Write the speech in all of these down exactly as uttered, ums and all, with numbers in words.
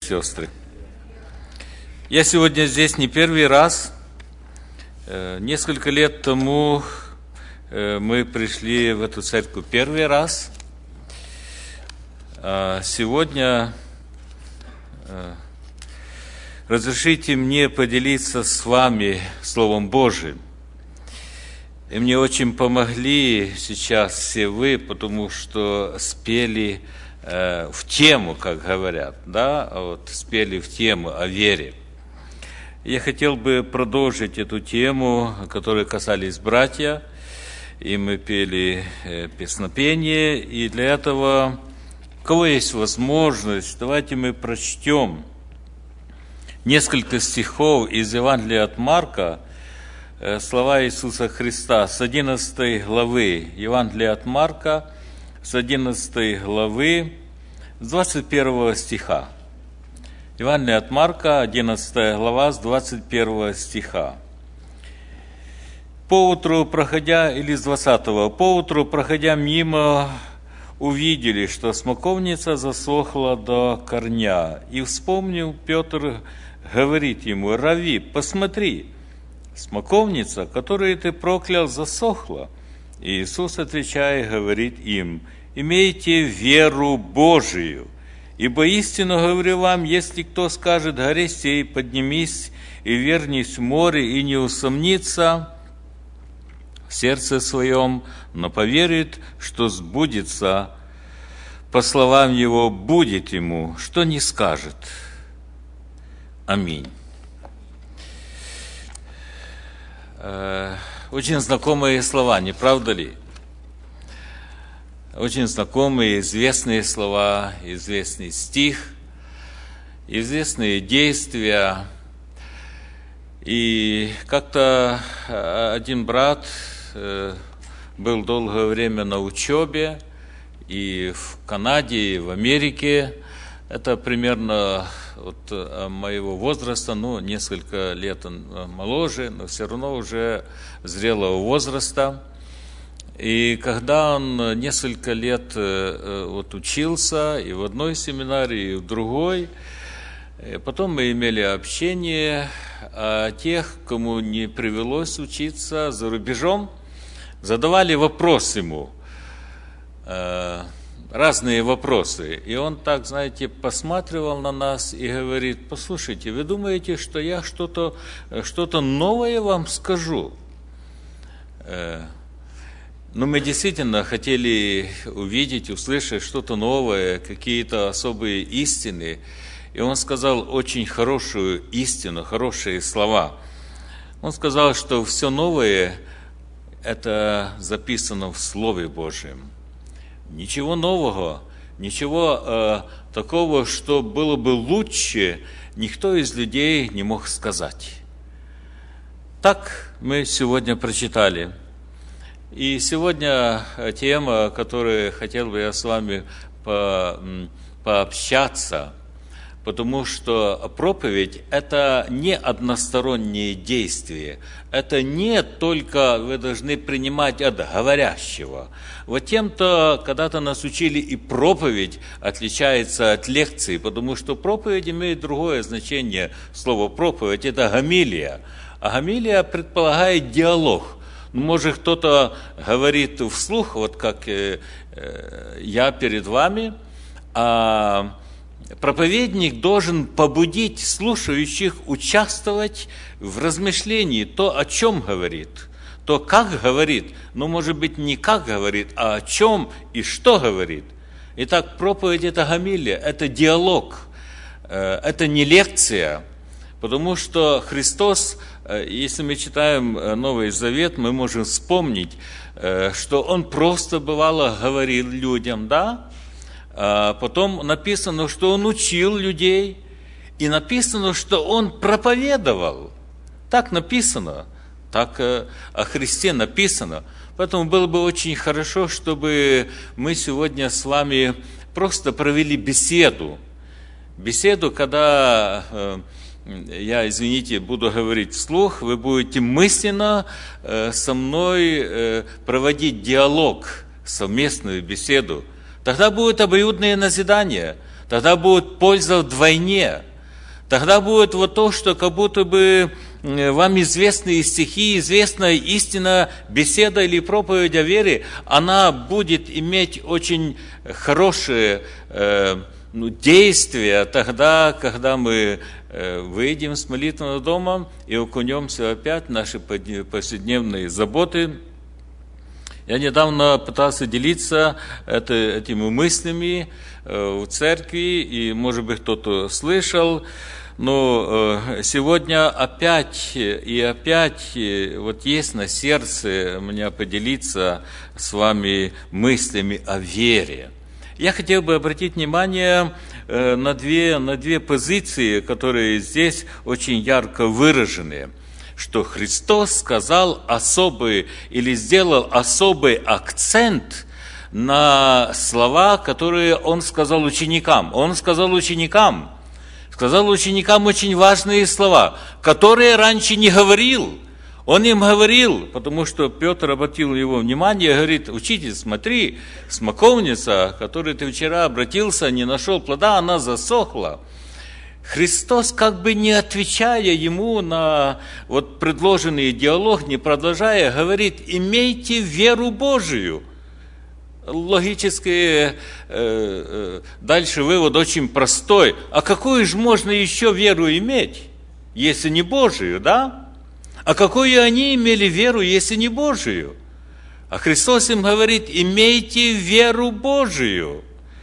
Сестры, я сегодня здесь не первый раз. Несколько лет тому мы пришли в эту церковь первый раз. А сегодня разрешите мне поделиться с вами Словом Божиим. И мне очень помогли сейчас все вы, потому что спели э, в тему, как говорят, да, вот спели в тему о вере. Я хотел бы продолжить эту тему, которой касались братья, и мы пели э, песнопение, и для этого, у кого есть возможность, давайте мы прочтем несколько стихов из Евангелия от Марка, слова Иисуса Христа с одиннадцатой главы, Евангелия от Марка, с одиннадцатой главы, с двадцать первого стиха. Евангелие от Марка, одиннадцатая глава, с двадцать первого стиха. «Поутру проходя», или с двадцатого, «Поутру, проходя мимо, увидели, что смоковница засохла до корня. И вспомнил Петр, говорит ему: Рави, посмотри, смоковница, которую ты проклял, засохла. И Иисус, отвечая, говорит им: имейте веру Божию, ибо истинно говорю вам, если кто скажет горе сей, поднимись и вернись в море, и не усомнится в сердце своем, но поверит, что сбудется, по словам его, будет ему, что не скажет. Аминь». Очень знакомые слова, не правда ли? Очень знакомые, известные слова, известный стих, известные действия. И как-то один брат был долгое время на учебе и в Канаде, и в Америке. Это примерно от моего возраста, ну, несколько лет моложе, но все равно уже зрелого возраста. И когда он несколько лет вот учился и в одной семинарии, и в другой, потом мы имели общение, а тех, кому не привелось учиться за рубежом, задавали вопрос ему, разные вопросы. И он так, знаете, посматривал на нас и говорит: послушайте, вы думаете, что я что-то, что-то новое вам скажу? Но мы действительно хотели увидеть, услышать что-то новое, какие-то особые истины. И он сказал очень хорошую истину, хорошие слова. Он сказал, что все новое – это записано в Слове Божьем. Ничего нового, ничего э, такого, что было бы лучше, никто из людей не мог сказать. Так мы сегодня прочитали. И сегодня тема, которую хотел бы я с вами по, пообщаться, потому что проповедь – это не одностороннее действие. Это не только вы должны принимать от говорящего. Вот тем-то когда-то нас учили, и проповедь отличается от лекции, потому что проповедь имеет другое значение. Слово «проповедь» – это гомилия. А гомилия предполагает диалог. Может, кто-то говорит вслух, вот как э, э, я перед вами, а проповедник должен побудить слушающих участвовать в размышлении, то, о чем говорит, то, как говорит, но, может быть, не как говорит, а о чем и что говорит. Итак, проповедь – это гомилия, это диалог, это не лекция, потому что Христос, если мы читаем Новый Завет, мы можем вспомнить, что Он просто, бывало, говорил людям, да? А потом написано, что Он учил людей, и написано, что Он проповедовал. Так написано, так о Христе написано. Поэтому было бы очень хорошо, чтобы мы сегодня с вами просто провели беседу. Беседу, когда я, извините, буду говорить вслух, вы будете мысленно со мной проводить диалог, совместную беседу. Тогда будет обоюдное назидание. Тогда будет польза вдвойне. Тогда будет вот то, что как будто бы вам известные стихи, известная истина, беседа или проповедь о вере, она будет иметь очень хорошее э, ну, действие тогда, когда мы э, выйдем с молитвенного дома и окунемся опять в наши повседневные заботы. Я недавно пытался делиться это, этими мыслями э, в церкви, и, может быть, кто-то слышал, но э, сегодня опять и опять э, вот есть на сердце у меня поделиться с вами мыслями о вере. Я хотел бы обратить внимание э, на две, на две позиции, которые здесь очень ярко выражены. Что Христос сказал особый или сделал особый акцент на слова, которые Он сказал ученикам. Он сказал ученикам, сказал ученикам очень важные слова, которые раньше не говорил. Он им говорил, потому что Петр обратил его внимание, говорит: учитель, смотри, смоковница, к которой ты вчера обратился, не нашел плода, она засохла. Христос, как бы не отвечая ему на вот предложенный диалог, не продолжая, говорит: имейте веру Божию. Логический э, э, дальше вывод очень простой. А какую же можно еще веру иметь, если не Божию, да? А какую они имели веру, если не Божию? А Христос им говорит: имейте веру Божию.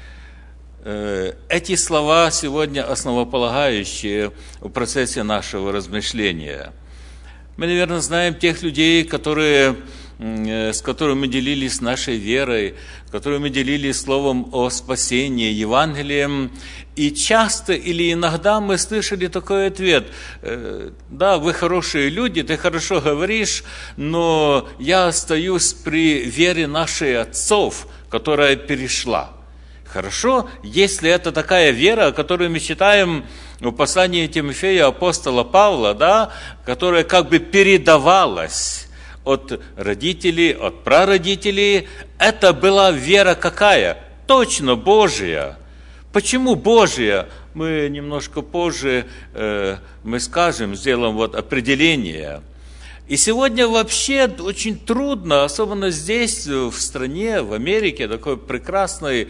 Эти слова сегодня основополагающие в процессе нашего размышления. Мы, наверное, знаем тех людей, которые, с которыми мы делились нашей верой, с которыми мы делились словом о спасении, Евангелием. И часто или иногда мы слышали такой ответ: да, вы хорошие люди, ты хорошо говоришь, но я остаюсь при вере наших отцов, которая перешла. Хорошо, если это такая вера, которую мы читаем в послании Тимофея апостола Павла, да, которая как бы передавалась от родителей, от прародителей, это была вера какая? Точно Божия. Почему Божия? Мы немножко позже э, мы скажем, сделаем вот определение. И сегодня вообще очень трудно, особенно здесь, в стране, в Америке, такой прекрасной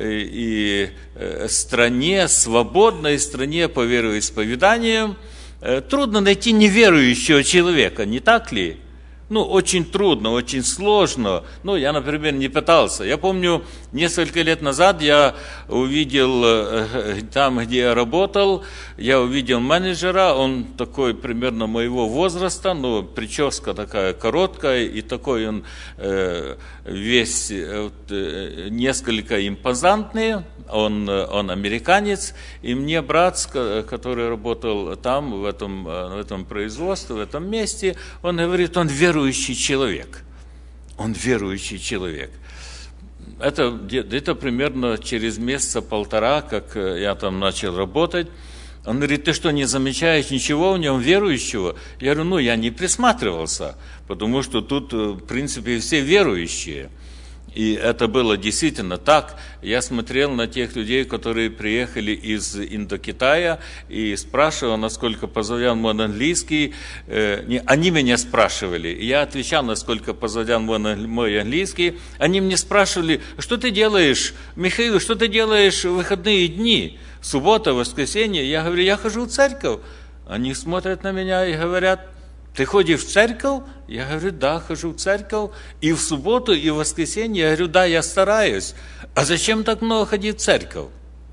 и стране, свободной стране по вероисповеданию, трудно найти неверующего человека, не так ли? Ну, очень трудно, очень сложно. Ну, я, например, не пытался. Я помню, несколько лет назад я увидел, там, где я работал, я увидел менеджера, он такой примерно моего возраста, но прическа такая короткая, и такой он э, весь э, несколько импозантный, он, он американец, и мне брат, который работал там, в этом, в этом производстве, в этом месте, он говорит: он верующий человек. Он верующий человек. Это где-то примерно через месяца полтора, как я там начал работать, он говорит: ты что, не замечаешь ничего в нем верующего? Я говорю: ну, я не присматривался, потому что тут, в принципе, все верующие. И это было действительно так. Я смотрел на тех людей, которые приехали из Индокитая, и спрашивал, насколько позволял мой английский. Они меня спрашивали. Я отвечал, насколько позволял мой английский. Они мне спрашивали: что ты делаешь, Михаил, что ты делаешь в выходные дни? Суббота, воскресенье. Я говорю: я хожу в церковь. Они смотрят на меня и говорят: ты ходишь в церковь? Я говорю: да, хожу в церковь. И в субботу, и в воскресенье. Я говорю: да, я стараюсь. А зачем так много ходить в церковь?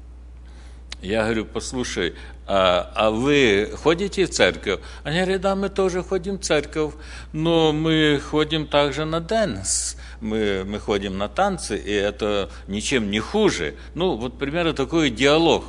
Я говорю: послушай, а, а вы ходите в церковь? Они говорят: да, мы тоже ходим в церковь, но мы ходим также на дэнс. Мы, мы ходим на танцы, и это ничем не хуже. Ну, вот примерно такой диалог.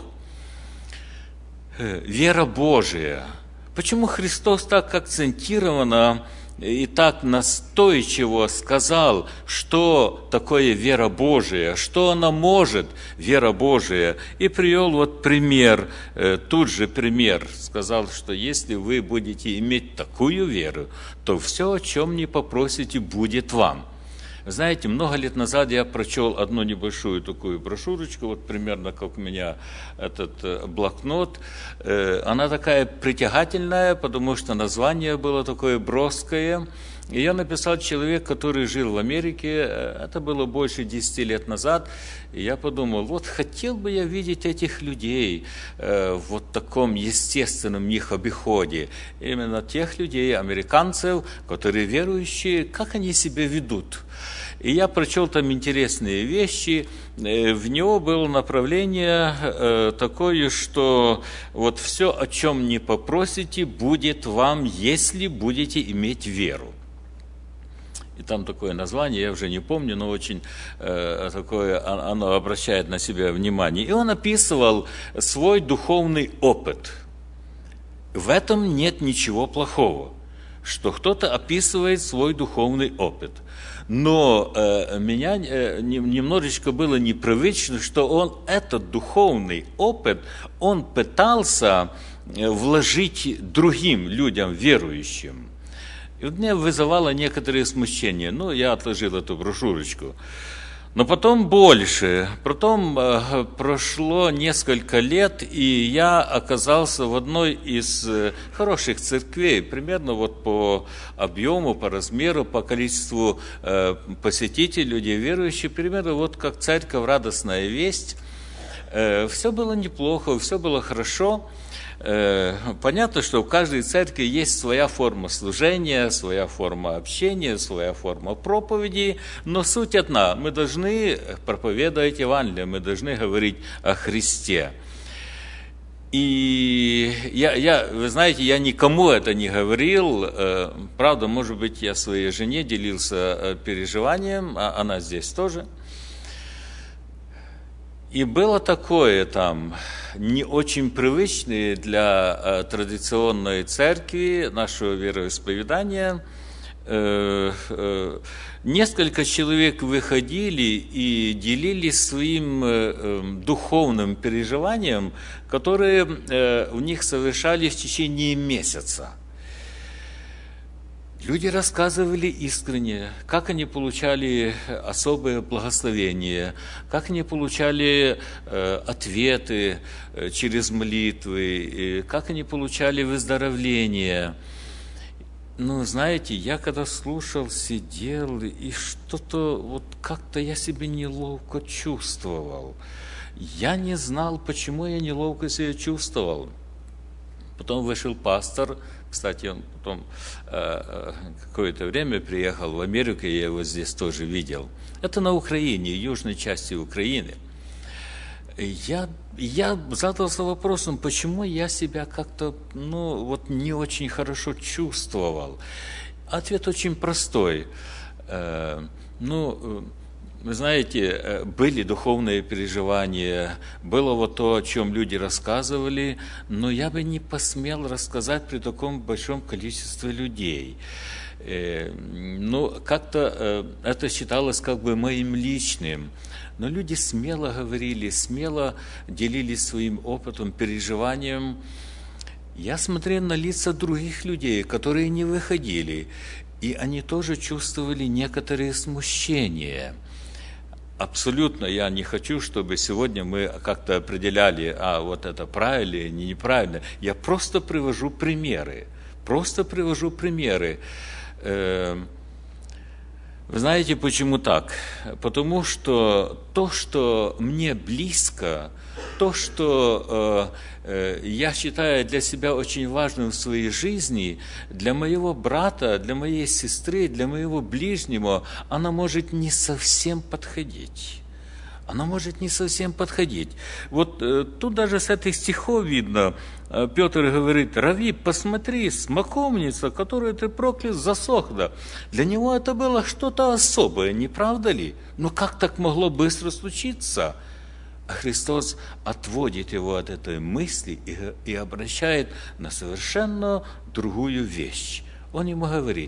Вера Божия. Почему Христос так акцентированно и так настойчиво сказал, что такое вера Божия, что она может, вера Божия, и привел вот пример, тут же пример, сказал, что если вы будете иметь такую веру, то все, о чем не попросите, будет вам. Знаете, много лет назад я прочел одну небольшую такую брошюрочку, вот примерно как у меня этот блокнот. Она такая притягательная, потому что название было такое броское. Ее написал человек, который жил в Америке, это было больше десяти лет назад, и я подумал, вот хотел бы я видеть этих людей э, в вот таком естественном их обиходе, именно тех людей, американцев, которые верующие, как они себя ведут. И я прочел там интересные вещи, в него было направление э, такое, что вот все, о чем не попросите, будет вам, если будете иметь веру. И там такое название, я уже не помню, но очень э, такое, оно обращает на себя внимание. И он описывал свой духовный опыт. В этом нет ничего плохого, что кто-то описывает свой духовный опыт. Но э, меня э, немножечко было непривычно, что он этот духовный опыт, он пытался вложить другим людям, верующим. И вот меня вызывало некоторые смущения. Ну, я отложил эту брошюрочку. Но потом больше. Потом э, прошло несколько лет, и я оказался в одной из э, хороших церквей, примерно вот по объему, по размеру, по количеству э, посетителей, людей верующих, примерно вот как церковь «Радостная весть». Э, все было неплохо, все было хорошо. Понятно, что в каждой церкви есть своя форма служения, своя форма общения, своя форма проповеди, но суть одна. Мы должны проповедовать Евангелие, мы должны говорить о Христе. И я, я, вы знаете, я никому это не говорил, правда, может быть, я своей жене делился переживанием, а она здесь тоже. И было такое там, не очень привычное для э, традиционной церкви, нашего вероисповедания. Э, э, несколько человек выходили и делились своим э, э, духовным переживанием, которые э, у них совершались в течение месяца. Люди рассказывали искренне, как они получали особое благословение, как они получали э, ответы э, через молитвы, э, как они получали выздоровление. Ну, знаете, я когда слушал, сидел, и что-то, вот как-то я себя неловко чувствовал. Я не знал, почему я неловко себя чувствовал. Потом вышел пастор. Кстати, он потом э, какое-то время приехал в Америку, я его здесь тоже видел. Это на Украине, южной части Украины. Я, я задался вопросом, почему я себя как-то, ну, вот не очень хорошо чувствовал. Ответ очень простой. Э, ну, вы знаете, были духовные переживания, было вот то, о чем люди рассказывали, но я бы не посмел рассказать при таком большом количестве людей. Ну, как-то это считалось как бы моим личным. Но люди смело говорили, смело делились своим опытом, переживанием. Я смотрел на лица других людей, которые не выходили, и они тоже чувствовали некоторые смущения. Абсолютно я не хочу, чтобы сегодня мы как-то определяли, а вот это правильно или неправильно. Я просто привожу примеры. Просто привожу примеры. Вы знаете, почему так? Потому что то, что мне близко, то, что э, э, я считаю для себя очень важным в своей жизни, для моего брата, для моей сестры, для моего ближнего, она может не совсем подходить. Она может не совсем подходить. Вот э, тут даже с этих стихов видно, э, Петр говорит: «Рави, посмотри, смоковница, которую ты проклял, засохла». Для него это было что-то особое, не правда ли? Но как так могло быстро случиться? А Христос отводит его от этой мысли и, и обращает на совершенно другую вещь. Он ему говорит: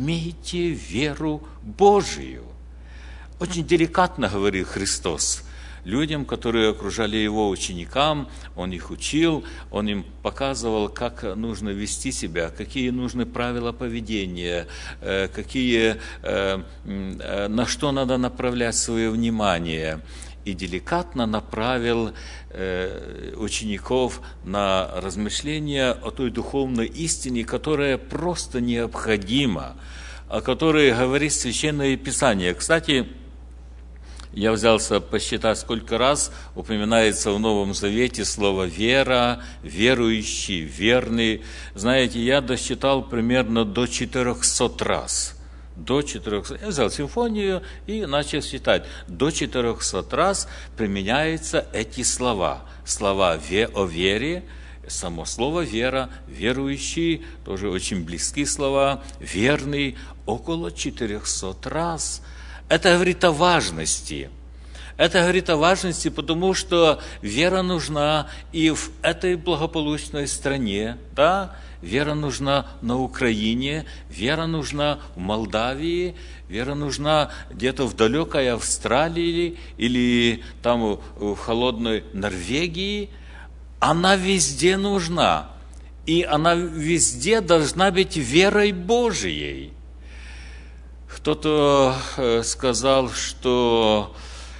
«Имейте веру Божию». Очень деликатно говорил Христос. людям, которые окружали его, ученикам, он их учил, он им показывал, как нужно вести себя, какие нужны правила поведения, какие, на что надо направлять свое внимание. И деликатно направил учеников на размышления о той духовной истине, которая просто необходима, о которой говорит Священное Писание. Кстати, я взялся посчитать, сколько раз упоминается в Новом Завете слово «вера», «верующий», «верный». Знаете, я досчитал примерно до четырехсот раз. До четырехсот. Я взял симфонию и начал считать. До четырехсот раз применяются эти слова. Слова о вере, само слово «вера», «верующий», тоже очень близкие слова, «верный», около четырехсот раз. Это говорит о важности. Это говорит о важности, потому что вера нужна и в этой благополучной стране, да? Вера нужна на Украине, вера нужна в Молдавии, вера нужна где-то в далекой Австралии или там в холодной Норвегии. Она везде нужна, и она везде должна быть верой Божией. Кто-то сказал, что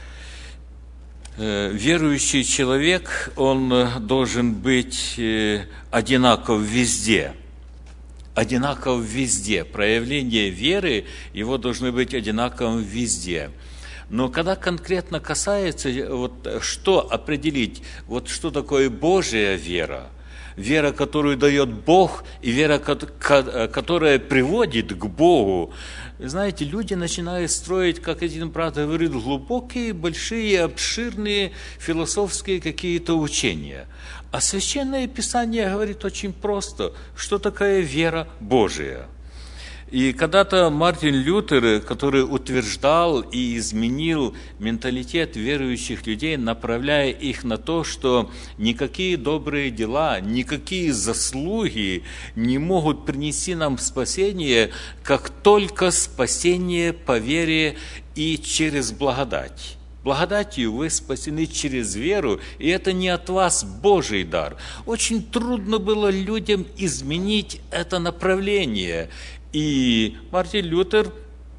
верующий человек, он должен быть одинаков везде. Одинаков везде. Проявление веры его должны быть одинаковым везде. Но когда конкретно касается, вот, что определить, вот что такое Божья вера, вера, которую дает Бог, и вера, которая приводит к Богу. Знаете, люди начинают строить, как один брат говорит, глубокие, большие, обширные философские какие-то учения. А Священное Писание говорит очень просто, что такое вера Божия. И когда-то Мартин Лютер, который утверждал и изменил менталитет верующих людей, направляя их на то, что никакие добрые дела, никакие заслуги не могут принести нам спасение, как только спасение по вере и через благодать. Благодатью вы спасены через веру, и это не от вас Божий дар. Очень трудно было людям изменить это направление. И Мартин Лютер,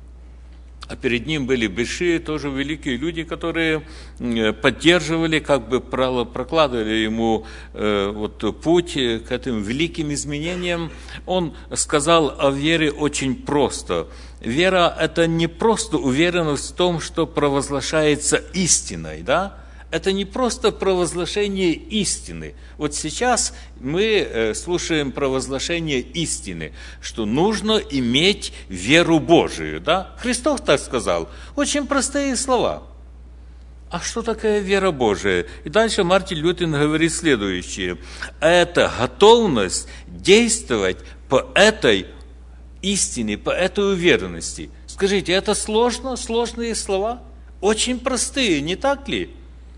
а перед ним были большие, тоже великие люди, которые поддерживали, как бы прокладывали ему вот, путь к этим великим изменениям. Он сказал о вере очень просто. Вера – это не просто уверенность в том, что провозглашается истиной, да? Это не просто провозглашение истины. Вот сейчас мы слушаем провозглашение истины, что нужно иметь веру Божию. Да? Христос так сказал. Очень простые слова. А что такое вера Божия? И дальше Мартин Лютер говорит следующее. Это готовность действовать по этой истине, по этой уверенности. Скажите, это сложно? Сложные слова? Очень простые, не так ли?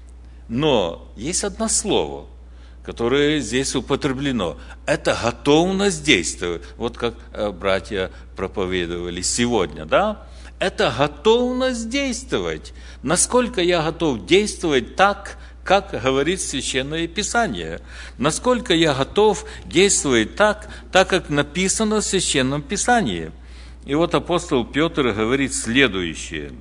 Но есть одно слово, которое здесь употреблено. Это готовность действовать. Вот как братья проповедовали сегодня, да? Это готовность действовать. Насколько я готов действовать так, как говорит Священное Писание? Насколько я готов действовать так, так как написано в Священном Писании? И вот апостол Петр говорит следующее.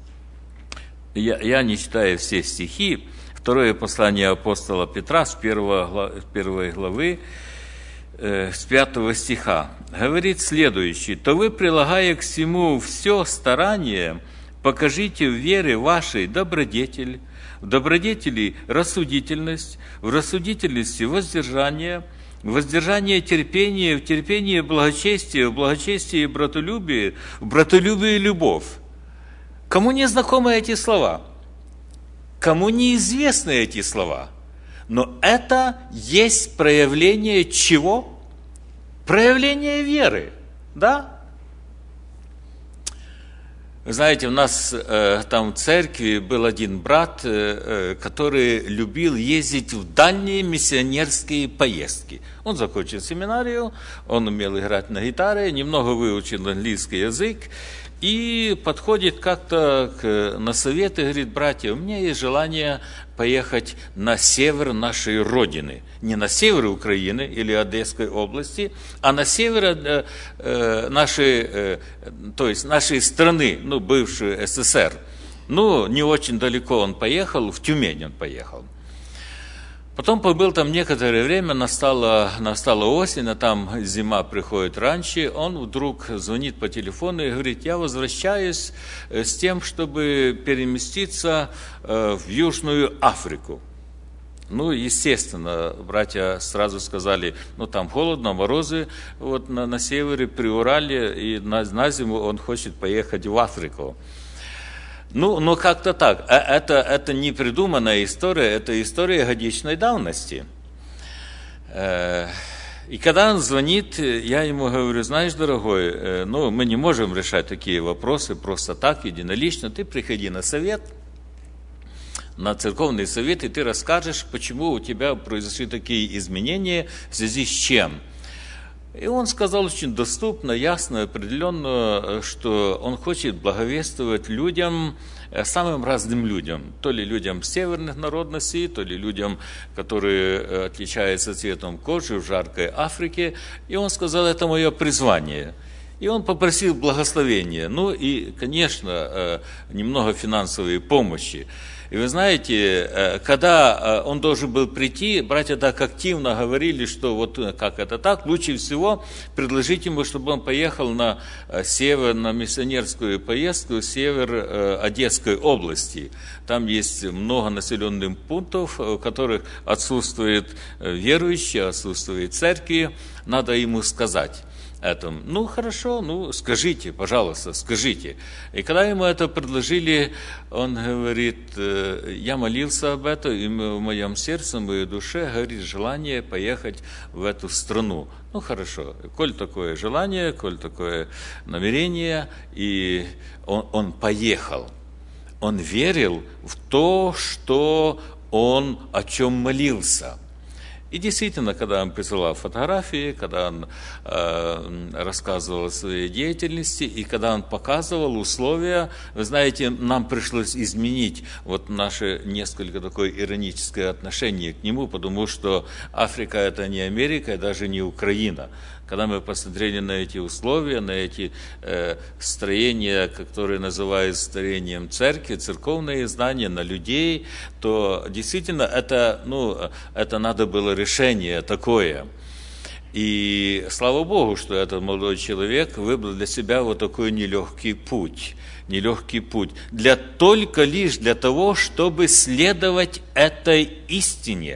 Я, я не читаю все стихи. Второе послание апостола Петра с первой главы, э, с пятого стиха, говорит следующее. «То вы, прилагая к всему все старание, покажите в вере вашей добродетель, в добродетели рассудительность, в рассудительности воздержание, в воздержание терпение, в терпении благочестие, в благочестии братолюбие, в братолюбии любовь». Кому не знакомы эти слова? Кому неизвестны эти слова? Но это есть проявление чего? Проявление веры, да? Вы знаете, у нас э, там в церкви был один брат, э, который любил ездить в дальние миссионерские поездки. Он закончил семинарию, он умел играть на гитаре, немного выучил английский язык. И подходит как-то к, на совет и говорит: братья, у меня есть желание поехать на север нашей Родины. Не на север Украины или Одесской области, а на север э, э, нашей, э, то есть нашей страны, ну, бывшей СССР. Ну, не очень далеко он поехал, в Тюмень он поехал. Потом побыл там некоторое время, настала, настала осень, а там зима приходит раньше. Он вдруг звонит по телефону и говорит: я возвращаюсь с тем, чтобы переместиться в Южную Африку. Ну, естественно, братья сразу сказали: ну, там холодно, морозы вот на, на севере, при Урале, и на, на зиму он хочет поехать в Африку. Ну, но как-то так. Это, это не придуманная история, это история годичной давности. И когда он звонит, я ему говорю: знаешь, дорогой, ну, мы не можем решать такие вопросы просто так, единолично. Ты приходи на совет, на церковный совет, и ты расскажешь, почему у тебя произошли такие изменения, в связи с чем. И он сказал очень доступно, ясно, определенно, что он хочет благовествовать людям, самым разным людям. То ли людям северных народностей, то ли людям, которые отличаются цветом кожи в жаркой Африке. И он сказал: это мое призвание. И он попросил благословения. Ну и, конечно, немного финансовой помощи. И вы знаете, когда он должен был прийти, братья так активно говорили, что вот как это так, лучше всего предложить ему, чтобы он поехал на север, на миссионерскую поездку в север Одесской области. Там есть много населенных пунктов, в которых отсутствуют верующие, отсутствуют церкви, надо ему сказать. Этом. Ну, хорошо, ну, скажите, пожалуйста, скажите. И когда ему это предложили, он говорит: я молился об этом, и в моем сердце, в моей душе горит желание поехать в эту страну. Ну, хорошо, коль такое желание, коль такое намерение, и он, он поехал. Он верил в то, что он о чем молился. И действительно, когда он присылал фотографии, когда он э, рассказывал о своей деятельности, и когда он показывал условия, вы знаете, нам пришлось изменить вот наше несколько такое ироническое отношение к нему, потому что Африка – это не Америка, даже не Украина. Когда мы посмотрели на эти условия, на эти э, строения, которые называют строением церкви, церковные здания, на людей, то действительно это, ну, это надо было решение такое. И слава Богу, что этот молодой человек выбрал для себя вот такой нелегкий путь. Нелегкий путь. Для, только лишь для того, чтобы следовать этой истине.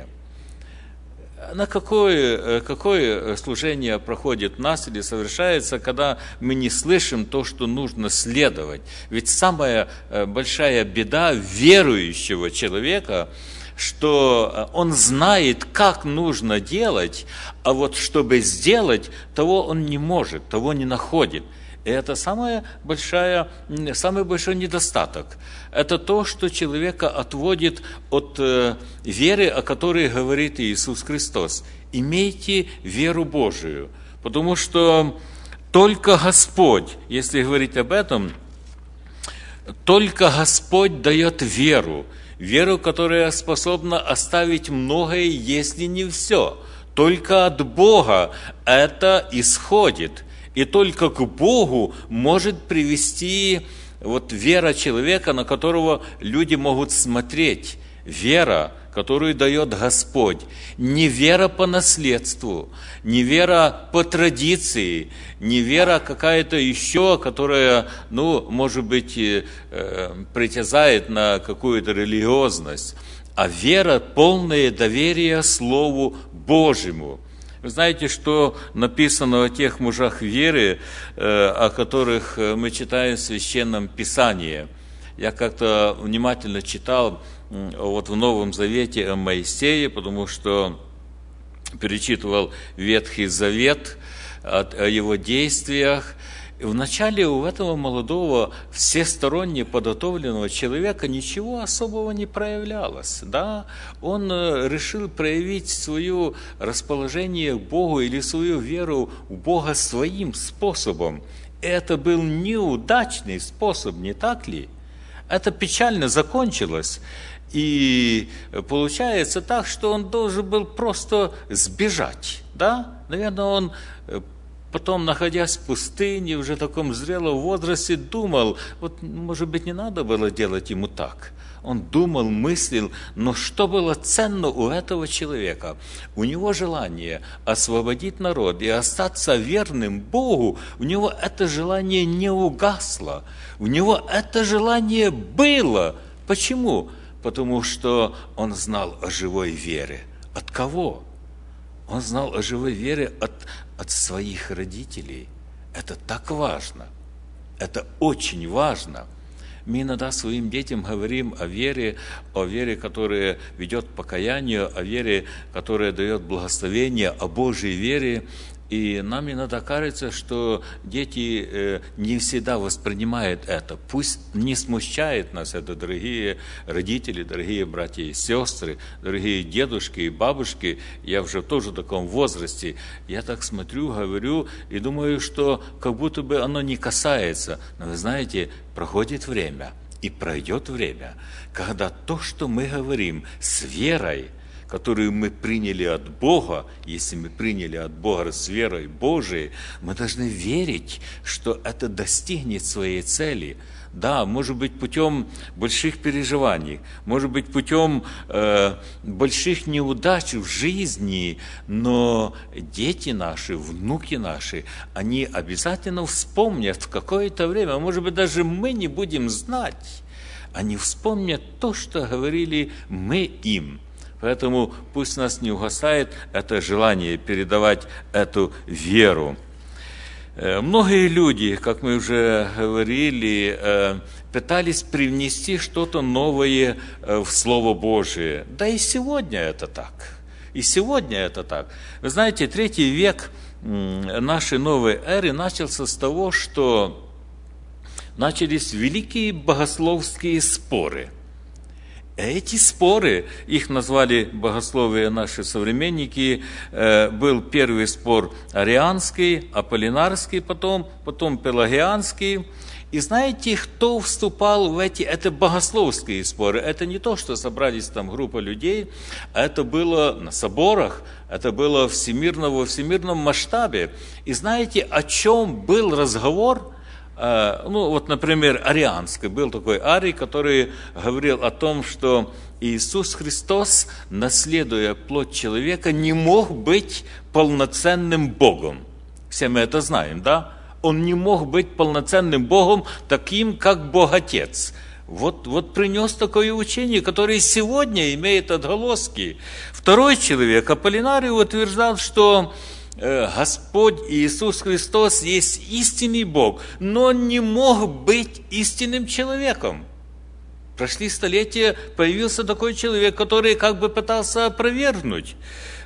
На какое, какое служение проходит в нас или совершается, когда мы не слышим то, что нужно следовать? Ведь самая большая беда верующего человека, что он знает, как нужно делать, а вот чтобы сделать, того он не может, того не находит. И это самая большая, самый большой недостаток. Это то, что человека отводит от э, веры, о которой говорит Иисус Христос. Имейте веру Божию, потому что только Господь, если говорить об этом, только Господь дает веру, веру, которая способна оставить многое, если не все. Только от Бога это исходит. И только к Богу может привести вот вера человека, на которого люди могут смотреть. Вера, которую дает Господь. Не вера по наследству, не вера по традиции, не вера какая-то еще, которая, ну, может быть, э, притязает на какую-то религиозность, а вера, полное доверие Слову Божьему. Вы знаете, что написано о тех мужах веры, о которых мы читаем в Священном Писании. Я как-то внимательно читал вот в Новом Завете о Моисее, потому что перечитывал Ветхий Завет, о его действиях. И вначале у этого молодого, всесторонне подготовленного человека ничего особого не проявлялось. Да? Он решил проявить свое расположение к Богу или свою веру в Бога своим способом. Это был неудачный способ, не так ли? Это печально закончилось. И получается так, что он должен был просто сбежать. Да? Наверное, он потом, находясь в пустыне, уже в таком зрелом возрасте, думал, вот, может быть, не надо было делать ему так. Он думал, мыслил, но что было ценно у этого человека? У него желание освободить народ и остаться верным Богу, у него это желание не угасло. У него это желание было. Почему? Потому что он знал о живой вере. От кого? Он знал о живой вере от, от своих родителей. Это так важно. Это очень важно. Мы иногда своим детям говорим о вере, о вере, которая ведет к покаянию, о вере, которая дает благословение, о Божьей вере. И нам иногда кажется, что дети не всегда воспринимают это. Пусть не смущает нас это, дорогие родители, дорогие братья и сестры, дорогие дедушки и бабушки. Я уже тоже в таком возрасте. Я так смотрю, говорю и думаю, что как будто бы оно не касается. Но вы знаете, проходит время и пройдет время, когда то, что мы говорим с верой, которую мы приняли от Бога, если мы приняли от Бога с верой Божией, мы должны верить, что это достигнет своей цели. Да, может быть, путем больших переживаний, может быть, путем э, больших неудач в жизни, но дети наши, внуки наши, они обязательно вспомнят в какое-то время, может быть, даже мы не будем знать, они вспомнят то, что говорили мы им. Поэтому пусть нас не угасает это желание передавать эту веру. Многие люди, как мы уже говорили, пытались привнести что-то новое в Слово Божие. Да и сегодня это так. И сегодня это так. Вы знаете, третий век нашей новой эры начался с того, что начались великие богословские споры. Эти споры, их назвали богословие наши современники, был первый спор арианский, аполлинарский, потом, потом пелагианский. И знаете, кто вступал в эти, это богословские споры, это не то, что собрались там группа людей, а это было на соборах, это было всемирно, во всемирном масштабе. И знаете, о чем был разговор? Ну, вот, например, арианский. Был такой арий, который говорил о том, что Иисус Христос, наследуя плоть человека, не мог быть полноценным Богом. Все мы это знаем, да? Он не мог быть полноценным Богом, таким, как Бог-Отец. Вот, вот принес такое учение, которое сегодня имеет отголоски. Второй человек, Аполлинарий, утверждал, что Господь Иисус Христос есть истинный Бог, но Он не мог быть истинным человеком. Прошли столетия, появился такой человек, который как бы пытался опровергнуть.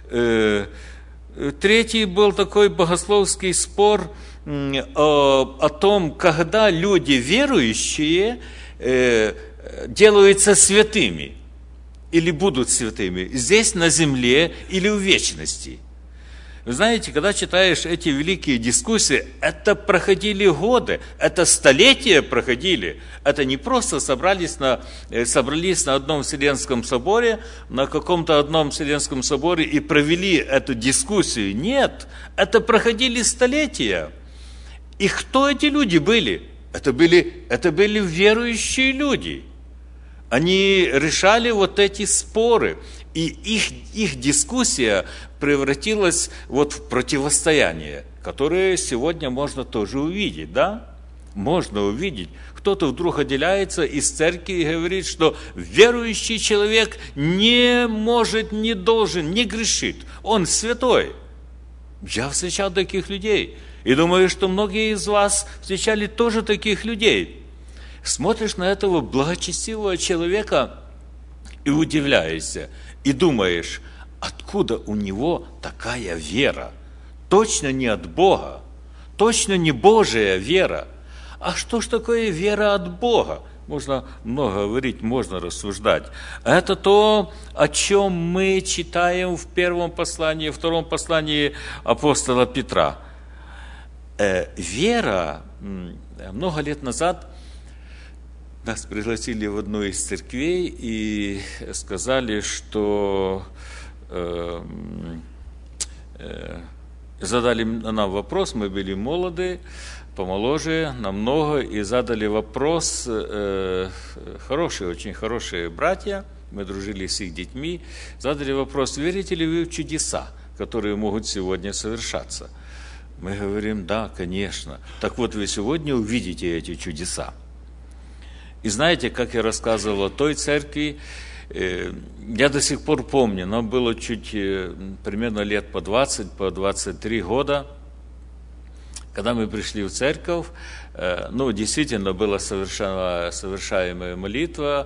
Третий был такой богословский спор о, о том, когда люди верующие делаются святыми или будут святыми, здесь на земле или в вечности. Вы знаете, когда читаешь эти великие дискуссии, это проходили годы, это столетия проходили. Это не просто собрались на, собрались на одном Вселенском соборе, на каком-то одном Вселенском соборе и провели эту дискуссию. Нет, это проходили столетия. И кто эти люди были? Это были, это были верующие люди. Они решали вот эти споры. И их, их дискуссия превратилась вот в противостояние, которое сегодня можно тоже увидеть, да? Можно увидеть. Кто-то вдруг отделяется из церкви и говорит, что верующий человек не может, не должен, не грешит. Он святой. Я встречал таких людей. И думаю, что многие из вас встречали тоже таких людей. Смотришь на этого благочестивого человека и удивляешься. И думаешь, откуда у него такая вера? Точно не от Бога, точно не Божия вера. А что ж такое вера от Бога? Можно много говорить, можно рассуждать. Это то, о чем мы читаем в первом послании, втором послании апостола Петра. вера, много лет назад нас пригласили в одну из церквей и сказали, что э, э, задали нам вопрос, мы были молоды, помоложе намного, и задали вопрос, э, хорошие, очень хорошие братья, мы дружили с их детьми, задали вопрос, верите ли вы в чудеса, которые могут сегодня совершаться? Мы говорим, да, конечно. Так вот, вы сегодня увидите эти чудеса. И знаете, как я рассказывал о той церкви, э, я до сих пор помню, нам было чуть э, примерно лет по двадцать, по двадцать три года, когда мы пришли в церковь, э, ну, действительно, была совершена, совершаемая молитва,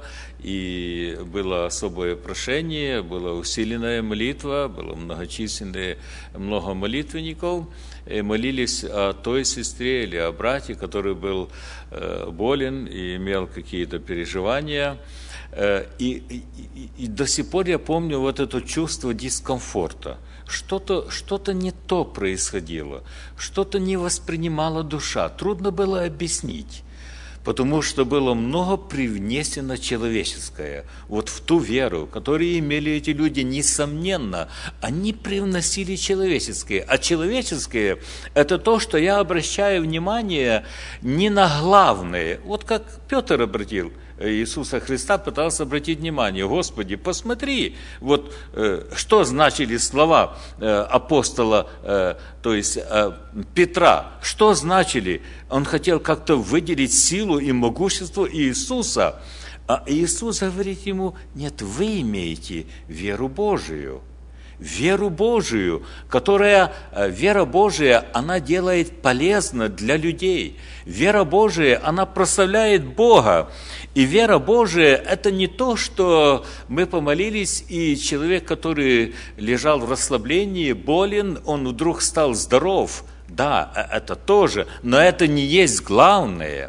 и было особое прошение, была усиленная молитва, было многочисленные, много молитвенников, и молились о той сестре или о брате, который был э, болен и имел какие-то переживания. Э, и, и, и до сих пор я помню вот это чувство дискомфорта. Что-то, что-то не то происходило, что-то не воспринимала душа. Трудно было объяснить, потому что было много привнесено человеческое. Вот в ту веру, которую имели эти люди, несомненно, они привносили человеческое. А человеческое – это то, что я обращаю внимание не на главное. Вот как Петр обратил Иисуса Христа, пытался обратить внимание. Господи, посмотри, вот э, что значили слова э, апостола, э, то есть э, Петра, что значили? Он хотел как-то выделить силу и могущество Иисуса. А Иисус говорит ему, нет, вы имеете веру Божию. Веру Божию, которая, вера Божия, она делает полезно для людей. Вера Божия, она прославляет Бога. И вера Божия – это не то, что мы помолились, и человек, который лежал в расслаблении, болен, он вдруг стал здоров. Да, это тоже, но это не есть главное.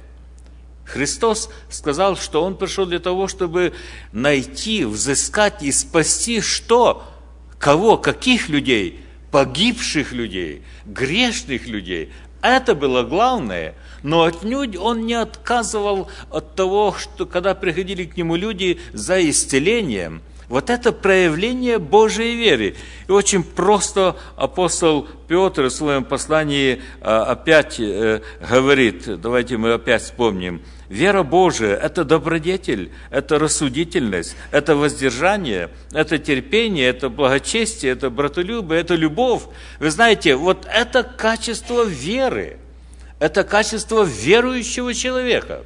Христос сказал, что Он пришел для того, чтобы найти, взыскать и спасти что? Кого? Каких людей? Погибших людей, грешных людей. Это было главное. Но отнюдь Он не отказывал от того, что когда приходили к Нему люди за исцелением. Вот это проявление Божьей веры. И очень просто апостол Петр в своем послании опять говорит, давайте мы опять вспомним, вера Божия – это добродетель, это рассудительность, это воздержание, это терпение, это благочестие, это братолюбие, это любовь. Вы знаете, вот это качество веры, это качество верующего человека.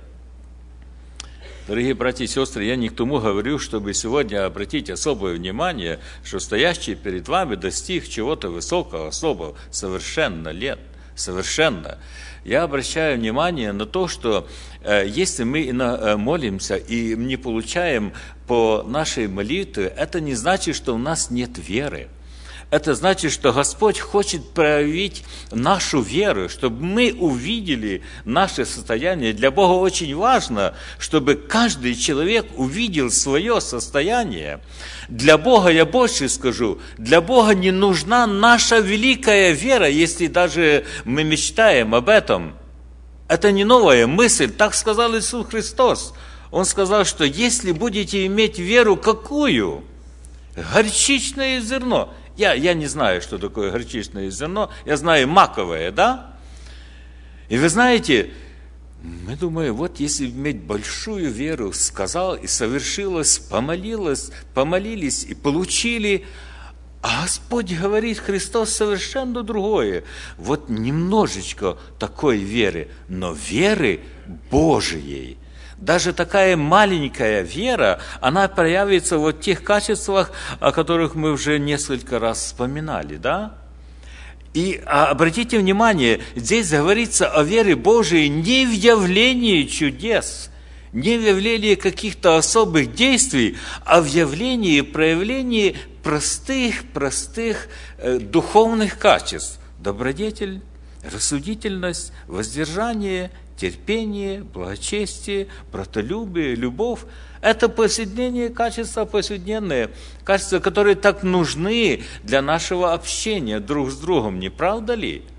Дорогие братья и сестры, я не к тому говорю, чтобы сегодня обратить особое внимание, что стоящий перед вами достиг чего-то высокого, особого. Совершенно нет, совершенно. Я обращаю внимание на то, что э, если мы э, молимся и не получаем по нашей молитве, это не значит, что у нас нет веры. Это значит, что Господь хочет проявить нашу веру, чтобы мы увидели наше состояние. Для Бога очень важно, чтобы каждый человек увидел свое состояние. Для Бога, я больше скажу, для Бога не нужна наша великая вера, если даже мы мечтаем об этом. Это не новая мысль, так сказал Иисус Христос. Он сказал, что если будете иметь веру какую? Горчичное зерно. Я, я не знаю, что такое горчичное зерно, я знаю маковое, да? И вы знаете, мы думаем, вот если иметь большую веру, сказал и совершилось, помолилось, помолились и получили, а Господь говорит, Христос совершенно другое. Вот немножечко такой веры, но веры Божией. Даже такая маленькая вера, она проявится вот в тех качествах, о которых мы уже несколько раз вспоминали, да? И обратите внимание, здесь говорится о вере Божией не в явлении чудес, не в явлении каких-то особых действий, а в явлении, проявлении простых, простых э, духовных качеств. Добродетель, рассудительность, воздержание, терпение, благочестие, братолюбие, любовь – это повседневные качества, повседневные качества, которые так нужны для нашего общения друг с другом, не правда ли?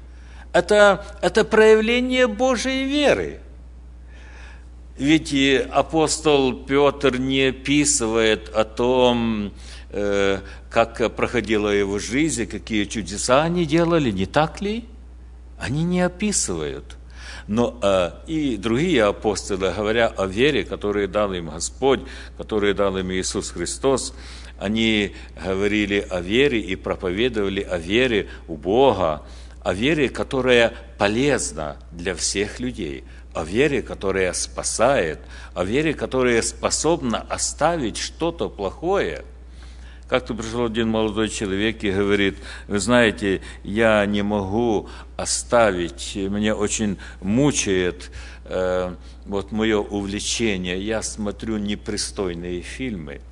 Это, это проявление Божьей веры. Ведь апостол Петр не описывает о том, как проходила его жизнь, какие чудеса они делали, не так ли? Они не описывают. Но и другие апостолы, говоря о вере, которую дал им Господь, которую дал им Иисус Христос, они говорили о вере и проповедовали о вере у Бога, о вере, которая полезна для всех людей, о вере, которая спасает, о вере, которая способна оставить что-то плохое. Как-то пришел один молодой человек и говорит: вы знаете, я не могу оставить, меня очень мучает э, вот мое увлечение, я смотрю непристойные фильмы.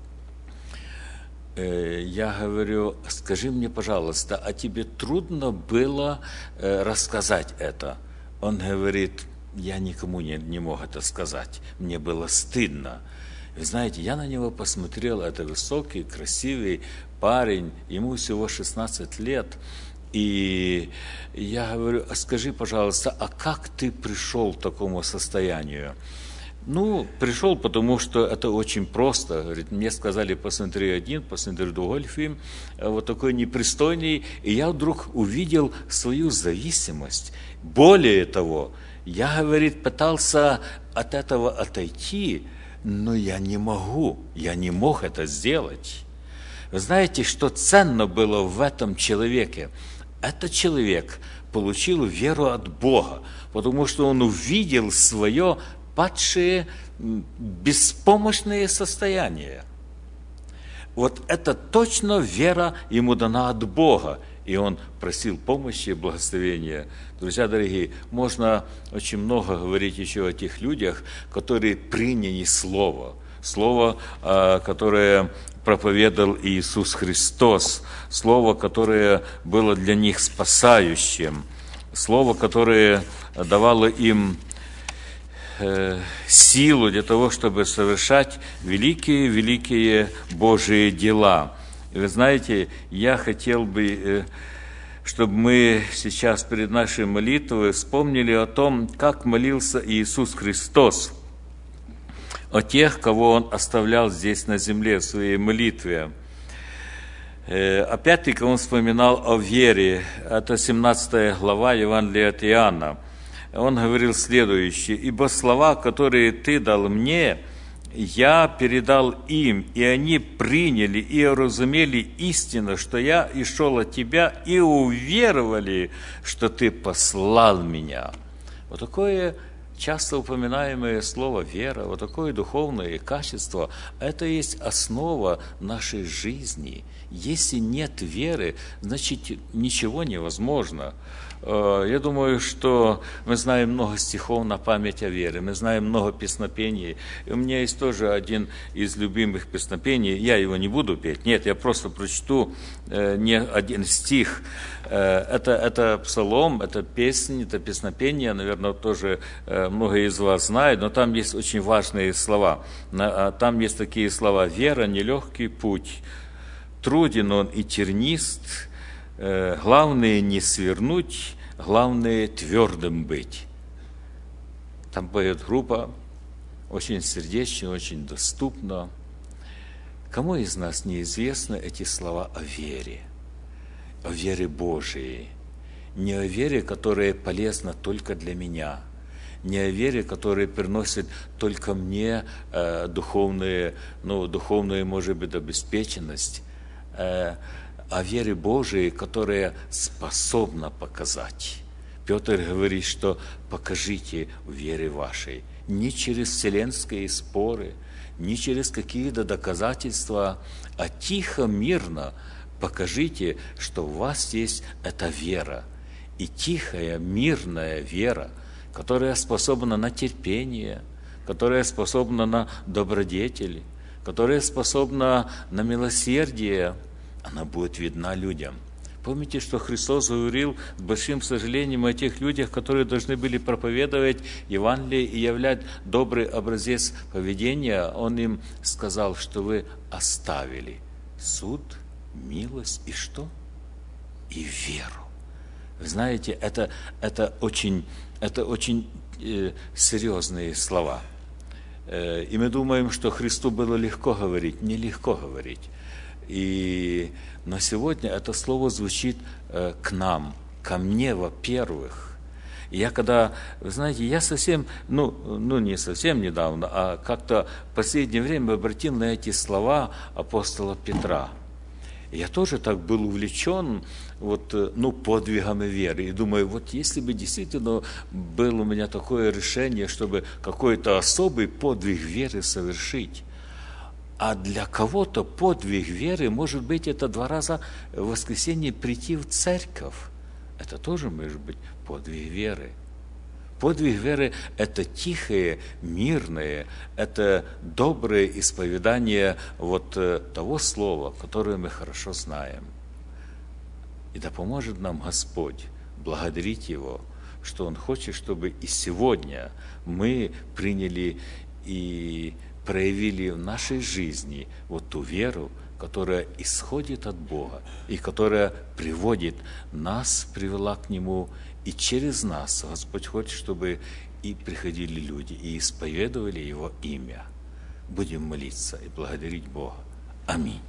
Э, я говорю: скажи мне, пожалуйста, а тебе трудно было э, рассказать это? Он говорит: я никому не, не мог это сказать, мне было стыдно. Вы знаете, я на него посмотрел, это высокий, красивый парень, ему всего шестнадцать лет, и я говорю: а скажи, пожалуйста, а как ты пришел к такому состоянию? Ну, пришел, потому что это очень просто. Говорит, мне сказали, посмотри один, посмотри другой фильм, вот такой непристойный, и я вдруг увидел свою зависимость. Более того, я, говорит, пытался от этого отойти, но я не могу, я не мог это сделать. Вы знаете, что ценно было в этом человеке? Этот человек получил веру от Бога, потому что он увидел свое падшее, беспомощное состояние. Вот это точно вера ему дана от Бога, и он просил помощи и благословения. Друзья дорогие, можно очень много говорить еще о тех людях, которые приняли Слово. Слово, которое проповедовал Иисус Христос. Слово, которое было для них спасающим. Слово, которое давало им силу для того, чтобы совершать великие-великие Божии дела. И вы знаете, я хотел бы, чтобы мы сейчас перед нашей молитвой вспомнили о том, как молился Иисус Христос, о тех, кого Он оставлял здесь на земле в своей молитве. Опять-таки Он вспоминал о вере. Это семнадцатая глава Евангелия от Иоанна. Он говорил следующее: «Ибо слова, которые Ты дал мне, я передал им, и они приняли и уразумели истину, что я и шел от Тебя, и уверовали, что Ты послал меня». Вот такое часто упоминаемое слово «вера», вот такое духовное качество, это есть основа нашей жизни. Если нет веры, значит, ничего невозможно. Я думаю, что мы знаем много стихов на память о вере, мы знаем много песнопений. И у меня есть тоже один из любимых песнопений, я его не буду петь, нет, я просто прочту не один стих. Это, это псалом, это песня, это песнопение, наверное, тоже многие из вас знают, но там есть очень важные слова. Там есть такие слова: «Вера – нелегкий путь, труден он и тернист, главное не свернуть, главное твердым быть». Там поет группа, очень сердечно, очень доступно. Кому из нас неизвестны эти слова о вере, о вере Божией? Не о вере, которая полезна только для меня, не о вере, которая приносит только мне э, духовную, ну, духовную, может быть, обеспеченность, э, о вере Божией, которая способна показать. Петр говорит, что покажите в вере вашей. Не через вселенские споры, не через какие-то доказательства, а тихо, мирно покажите, что у вас есть эта вера. И тихая, мирная вера, которая способна на терпение, которая способна на добродетель, которая способна на милосердие, она будет видна людям. Помните, что Христос говорил с большим сожалением о тех людях, которые должны были проповедовать Евангелие и являть добрый образец поведения? Он им сказал, что вы оставили суд, милость и что? И веру. Знаете, это, это очень, это очень э, серьезные слова. Э, и мы думаем, что Христу было легко говорить. Нелегко говорить. И, но сегодня это слово звучит э, к нам, ко мне, во-первых. И я когда, вы знаете, я совсем, ну, ну не совсем недавно, а как-то в последнее время обратил на эти слова апостола Петра. И я тоже так был увлечен вот, ну, подвигами веры. И думаю, вот если бы действительно было у меня такое решение, чтобы какой-то особый подвиг веры совершить, а для кого-то подвиг веры, может быть, это два раза в воскресенье прийти в церковь. Это тоже может быть подвиг веры. Подвиг веры – это тихое, мирное, это доброе исповедание вот того слова, которое мы хорошо знаем. И да поможет нам Господь благодарить Его, что Он хочет, чтобы и сегодня мы приняли и проявили в нашей жизни вот ту веру, которая исходит от Бога и которая приводит нас, привела к Нему, и через нас Господь хочет, чтобы и приходили люди, и исповедовали Его имя. Будем молиться и благодарить Бога. Аминь.